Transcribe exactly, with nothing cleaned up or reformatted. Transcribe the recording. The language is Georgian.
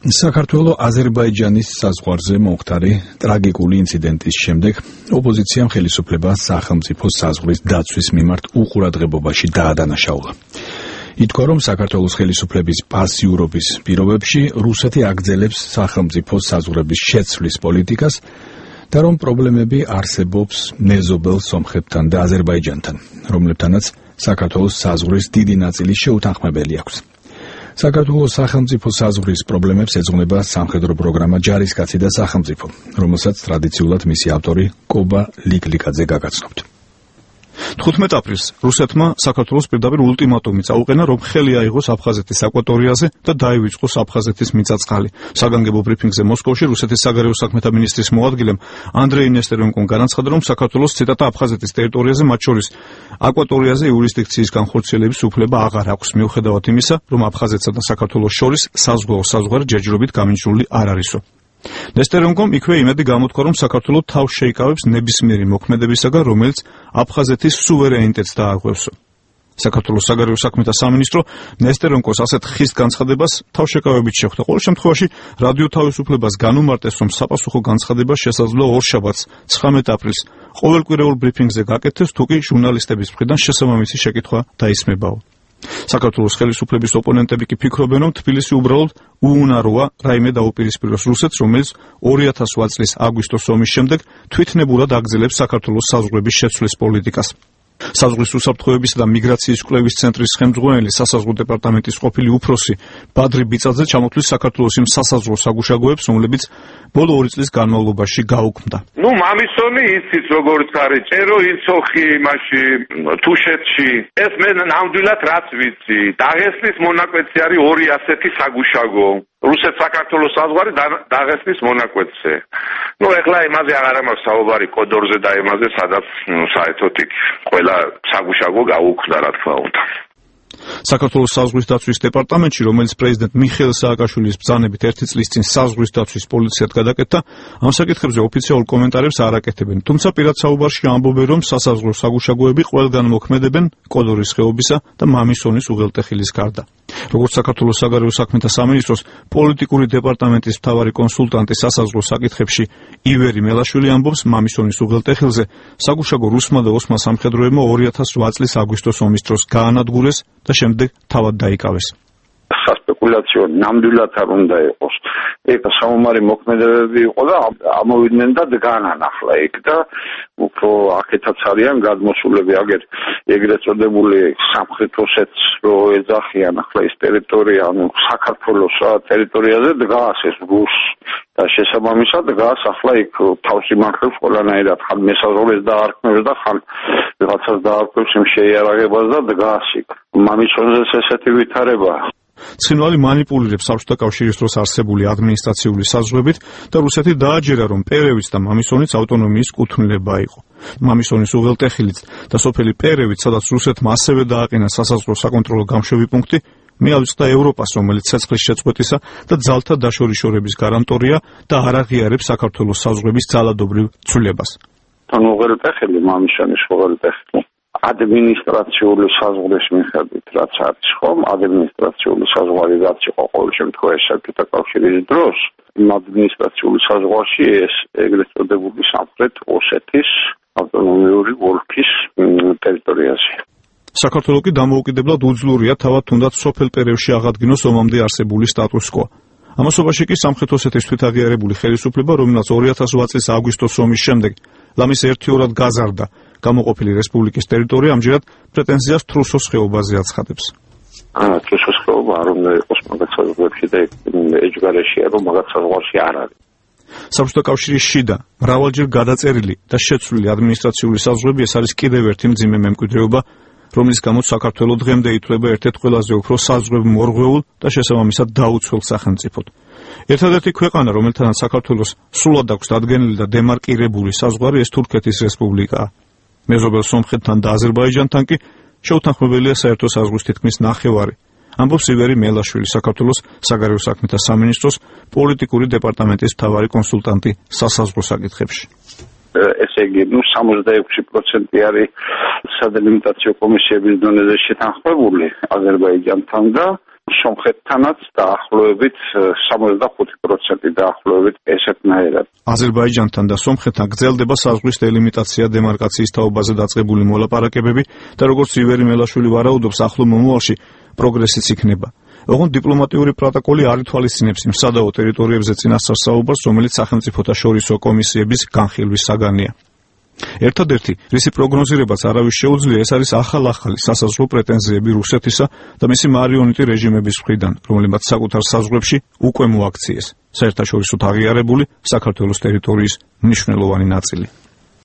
საქართველოს აზერბაიჯანის საზღვარზე მომხდარი ტრაგიკული ინციდენტის შემდეგ ოპოზიციამ ხელისუფლებას სახელმწიფო საზღვრის დაცვის მიმართ უყურადღებობაში დაადანაშაულა. ითქვა, რომ საქართველოს ხელისუფლების პასიურობის პირობებში რუსეთი აგრძელებს სახელმწიფო საზღვრების შეცვლის პოლიტიკას და რომ პრობლემები არსებობს მეზობელ სომხებთან და აზერბაიჯანთან, რომლებთანაც საქართველოს საზღვრის დიდი ნაწილი შეუთანხმებელი აქვს. საქართველოს სახელმწიფო საზღვრის პრობლემებს ეძღვნება სამხედრო პროგრამა ჯარისკაცი და სახელმწიფო, რომელსაც ტრადიციულად მისი ავტორი კობა ლიკლიკაძე გაგაცნობთ. თხუთმეტ აპრილს რუსეთმა საქართველოს პირდაპირ ულტიმატუმი წაუყენა, რომ ხელი აიღოს აფხაზეთის აკვატორიაზე და დაივიწყოს აფხაზეთის მიწა-წყალი. საგანგებო ბრიფინგზე მოსკოვში რუსეთის საგარეო საქმეთა მინისტრის მოადგილემ ანდრეი ნესტერენკომ განაცხადა, რომ საქართველოს ციტატა აფხაზეთის ტერიტორიაზე, მათ შორის აკვატორიაზე იურისდიქციის განხორციელების უფლება აღარ აქვს, მიუხედავად იმისა, რომ აფხაზეთსა და საქართველოს შორის საზღვაო საზღვარი ჯერჯერობით გამიჯრული არ არისო. ნესტერენკომ იქვე იმედი გამოთქვა, რომ საქართველოს თავს შეიკავებს ნებისმიერი მოქმედებისაგან, რომელიც აფხაზეთის სუვერენიტეტს დააღვევსო. საქართველოს საგარეო საქმეთა სამინისტრო ნესტერენკოს ასეთ ხის განცხადებას თავშეკავებით შეხვდა. ყოველ შემთხვევაში რადიო თავისუფლებას განუმარტეს, რომ საპასუხო განცხადება შესაძლოა ორშაბათს ცხრამეტ აპრილს ყოველკვირეულ ბრიფინგზე გაკეთდეს, თუკი ჟურნალისტების მხრიდან შესაბამისი შეკითხვა დაისმებაო. საქართველოს ხელისუფლების ოპონენტები კი ფიქრობენ, რომ თბილისი უბრალოდ უუნაროა რაიმე დაუპირისპიროს რუსეთს, რომელიც ორი ათას ოთხ წლის აგვისტოს ომის შემდეგ თვითნებურად აგრძელებს საქართველოს საზღვრების შეცვლის პოლიტიკას. საზღვრის უსაფრთხოებისა და მიგრაციის კვლევის ცენტრის ხელმძღვანელი სასაზღვრო დეპარტამენტის ყოფილი უფროსი ბადრი ბიწაძე ჩამოთვლის საქართველოს იმ სასაზღვრო საგუშაგოებს, რომლებიც ბოლო ორი წლის განმავლობაში გაუქმდა. ნუ მამისონი იცის როგორც არის წერო იცოხი იმაში თუშეთში. ეს მე ნამდვილად რაც ვიცი. დაღესტნის მონაკვეთზე არის ორი ასეთი საგუშაგო. რუსეთ-საქართველოს საზღვარი დაღესტნის მონაკვეთზე. ნუ ეხლა იმაზე აღარ მაქვს საუბარი კოდორზე და იმაზე, სადაც საერთოდ იქ ყველა საგუშაგო გაუქმდა, რა თქმა უნდა. საქართველოს საზღვრის დაცვის დეპარტამენტში, რომელიც პრეზიდენტ მიხეილ სააკაშვილის ბრძანებით ერთი წლის წინ საზღვრის დაცვის პოლიციად გადაკეთდა, ამ საკითხებზე ოფიციალურ კომენტარებს არ აკეთებენ. თუმცა პირად საუბარში ამბობენ, რომ სასაზღვრო საგუშაგოები ყველგან მოქმედებენ კოდორის ხეობისა და მამისონის უღელტეხილის გარდა. როგორც საქართველოს საგარეო საქმეთა სამინისტროს პოლიტიკური დეპარტამენტის მთავარი კონსულტანტი სასაზღვრო საკითხებში ივერი მელაშვილი ამბობს, მამისონის უღელტეხილზე საგუშაგო რუსმა და ოსმა სამხედროებმა ორი ათას ოთხ წლის აგვისტოს ომის დროს გაანადგურეს და შემდეგ თავად დაიკავეს. სასპეკულაციო ნამდვილად არ უნდა იყოს. ეგ საომარი მოქმედებები იყო და ამოვიდნენ და დგანან ახლა იქ და უფრო აქეთაც არიან გადმოსულები, აგერ ეგრეთ წოდებული სამხრეთ-ოსეთს რო ეძახიან ახლა ეს ტერიტორია, ანუ საქართველოს ტერიტორიაზე დგას ეს რუს და შესაბამისად დგას ახლა იქ თავს იმართებს ყველანაირად, ხან მესაზღვრეს დაარქმევს და ხან რაღაცას დაარქმევს იმ შეიარაღებას და დგას იქ. მამისონზე ესეთი ვითარება. ცხინვალი მანიპულირებს საბჭოთა კავშირის დროს არსებული ადმინისტრაციული საზღვრებით და რუსეთი დააჯერა, რომ პერევიც და მამისონიც ავტონომიის კუთვნილება იყო. მამისონის უღელტეხილიც და სოფელი პერევიც, სადაც რუსეთმა ასევე დააყენა სასაზღვრო საკონტროლო გამშვები პუნქტი, მიავიწყდა ევროპას, რომელიც ცეცხლის შეწყვეტისა და ძალთა დაშორიშორების გარანტორია და არ აღიარებს საქართველოს საზღვრების ძალადობრივ ცვლილებას. უღელტეხილი, მამისონის უღელტეხილი ადმინისტრაციული საზღვრის მიხედვით, რაც არის ხომ, ადმინისტრაციული საზღვარი რაც იყო ყოველ შემთხვევაში საბჭოთა კავშირის დროს, იმ ადმინისტრაციული საზღვარში ეს ეგრეთ წოდებული სამხრეთ ოსეთის ავტონომიური ოლქის ტერიტორიაზე. საქართველოს კი დამოუკიდებლად უძლურია თავად თუნდაც სოფელ პერევში აღადგინოს ომამდე არსებული სტატუს კო. ამასობაში კი სამხრეთ ოსეთის თვითაღიარებული ხელისუფლება, რომელსაც ორი ათას ოთხ წლის აგვისტოს ომის შემდეგ ლამის ერთიორად გაზარდა გამოყოფილი რესპუბლიკის ტერიტორია, ამჯერად პრეტენზიას თრუსოს ხეობაზე აცხადებს. აა თრუსოს ხეობა არ უნდა იყოს მაგაც საზღვარში და ეჯგარეშია, რომ მაგაც საზღვარში არ არის. საბჭოთა კავშირის შიდა, მრავალჯერ გადაწერილი და შეცვლილი ადმინისტრაციული საზღვრები ეს არის კიდევ ერთი მძიმე მემკვიდრეობა, რომლის გამოც საქართველოს დღემდე ითვლება ერთ-ერთ ყველაზე უფრო საზღვრებმორღვეულ და შესაბამისად დაუცველ სახელმწიფოდ. ერთადერთი ქვეყანა, რომელთანაც საქართველოს სრულად აქვს დადგენილი და დემარკირებული საზღვარი, ეს თურქეთის რესპუბლიკაა. მეზობელ სომხეთთან და აზერბაიჯანთან კი შეუთანხმებელია საერთო საზღვრის თითქმის ნახევარი. ამბობს ივერი მელაშვილი, საქართველოს საგარეო საქმეთა სამინისტროს პოლიტიკური დეპარტამენტის მთავარი კონსულტანტი სასაზღვრო საკითხებში. ესე იგი, ნუ სამოცდაექვსი პროცენტი არის სადელიმიტაციო კომისიების დონეზე შეთანხმებული აზერბაიჯანთან და სომხეთთანაც დაახლოებით სამოცდახუთი პროცენტი დაახლოებით ესეთნაირად. აზერბაიჯანთან და სომხეთთან გრძელდება საზღვრის დელიმიტაცია დემარკაციის თაობაზე დაწყებული მოლაპარაკებები და როგორც ივერი მელაშვილი ვარაუდობს, ახლო მომავალში პროგრესიც იქნება. ოღონდ დიპლომატიური პროტოკოლი არ ითვალისწინებს იმ სადავო ტერიტორიებზე წინასწარ საუბარს, რომელიც სახელმწიფოთა შორისო კომისიების განხილვის საგანია. ერთადერთი, რისი პროგნოზირებაც არავის შეუძლია, ეს არის ახალ-ახალი სასაზღვრო პრეტენზიები რუსეთისა და მისი მარიონეტი რეჟიმების მხრიდან, რომლებმაც საკუთარ საზღვრებში უკვე მოაქციეს საერთაშორისოდ აღიარებული საქართველოს ტერიტორიის მნიშვნელოვანი ნაწილი.